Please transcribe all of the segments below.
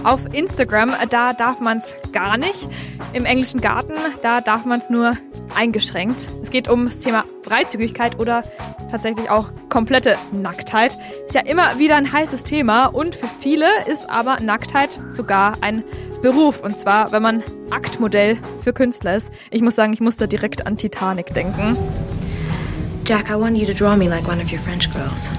Auf Instagram, da darf man es gar nicht. Im englischen Garten, da darf man es nur eingeschränkt. Es geht um das Thema Freizügigkeit oder tatsächlich auch komplette Nacktheit. Ist ja immer wieder ein heißes Thema und für viele ist aber Nacktheit sogar ein Beruf. Und zwar, wenn man Aktmodell für Künstler ist. Ich muss sagen, ich musste direkt an Titanic denken. Jack, I want you to draw me like one of your French girls.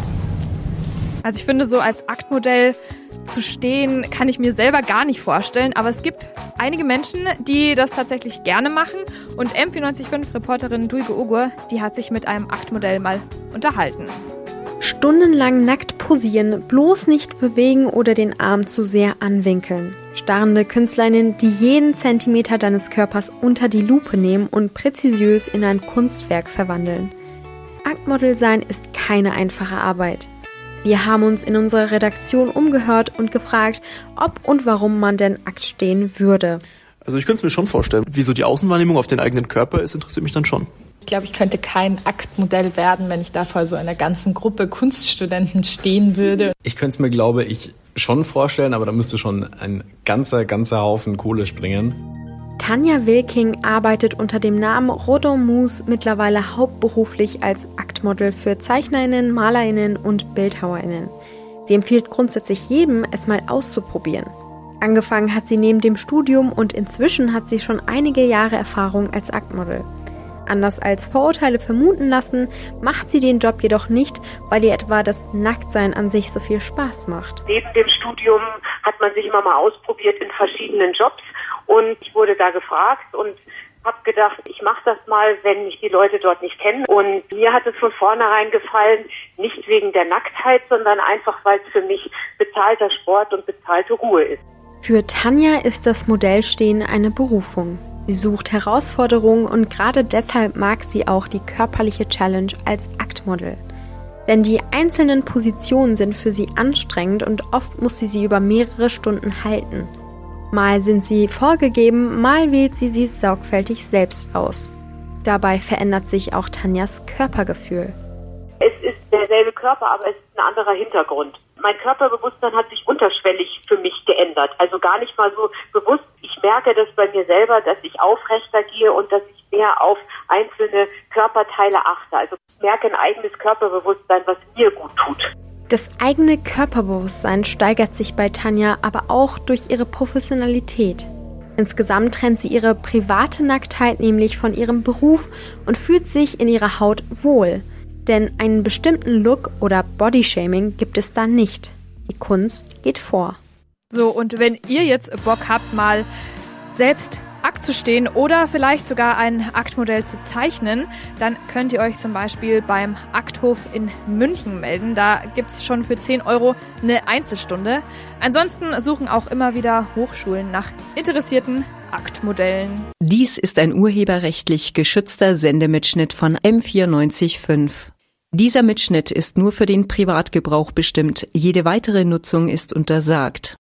Also ich finde, so als Aktmodell zu stehen, kann ich mir selber gar nicht vorstellen. Aber es gibt einige Menschen, die das tatsächlich gerne machen. Und M945-Reporterin Duige Ogur, die hat sich mit einem Aktmodell mal unterhalten. Stundenlang nackt posieren, bloß nicht bewegen oder den Arm zu sehr anwinkeln. Starrende Künstlerinnen, die jeden Zentimeter deines Körpers unter die Lupe nehmen und präzisiös in ein Kunstwerk verwandeln. Aktmodel sein ist keine einfache Arbeit. Wir haben uns in unserer Redaktion umgehört und gefragt, ob und warum man denn Akt stehen würde. Also ich könnte es mir schon vorstellen. Wieso die Außenwahrnehmung auf den eigenen Körper ist, interessiert mich dann schon. Ich glaube, ich könnte kein Aktmodell werden, wenn ich da vor so einer ganzen Gruppe Kunststudenten stehen würde. Ich könnte es mir, glaube ich, schon vorstellen, aber da müsste schon ein ganzer Haufen Kohle springen. Tanja Wilking arbeitet unter dem Namen Rodon Mousse mittlerweile hauptberuflich als Aktmodel für ZeichnerInnen, MalerInnen und BildhauerInnen. Sie empfiehlt grundsätzlich jedem, es mal auszuprobieren. Angefangen hat sie neben dem Studium und inzwischen hat sie schon einige Jahre Erfahrung als Aktmodel. Anders als Vorurteile vermuten lassen, macht sie den Job jedoch nicht, weil ihr etwa das Nacktsein an sich so viel Spaß macht. Neben dem Studium hat man sich immer mal ausprobiert in verschiedenen Jobs und ich wurde da gefragt und habe gedacht, ich mache das mal, wenn mich die Leute dort nicht kennen. Und mir hat es von vornherein gefallen, nicht wegen der Nacktheit, sondern einfach, weil es für mich bezahlter Sport und bezahlte Ruhe ist. Für Tanja ist das Modellstehen eine Berufung. Sie sucht Herausforderungen und gerade deshalb mag sie auch die körperliche Challenge als Aktmodel. Denn die einzelnen Positionen sind für sie anstrengend und oft muss sie über mehrere Stunden halten. Mal sind sie vorgegeben, mal wählt sie sorgfältig selbst aus. Dabei verändert sich auch Tanjas Körpergefühl. Es ist derselbe Körper, aber es ist ein anderer Hintergrund. Mein Körperbewusstsein hat sich unterschwellig für mich geändert. Also gar nicht mal so bewusst. Ich merke das bei mir selber, dass ich aufrechter gehe und dass ich mehr auf einzelne Körperteile achte. Also ich merke ein eigenes Körperbewusstsein, was mir gut tut. Das eigene Körperbewusstsein steigert sich bei Tanja aber auch durch ihre Professionalität. Insgesamt trennt sie ihre private Nacktheit nämlich von ihrem Beruf und fühlt sich in ihrer Haut wohl. Denn einen bestimmten Look oder Bodyshaming gibt es da nicht. Die Kunst geht vor. So, und wenn ihr jetzt Bock habt, mal selbst Akt zu stehen oder vielleicht sogar ein Aktmodell zu zeichnen, dann könnt ihr euch zum Beispiel beim Akthof in München melden. Da gibt's schon für 10 € eine Einzelstunde. Ansonsten suchen auch immer wieder Hochschulen nach interessierten Aktmodellen. Dies ist ein urheberrechtlich geschützter Sendemitschnitt von M945. Dieser Mitschnitt ist nur für den Privatgebrauch bestimmt. Jede weitere Nutzung ist untersagt.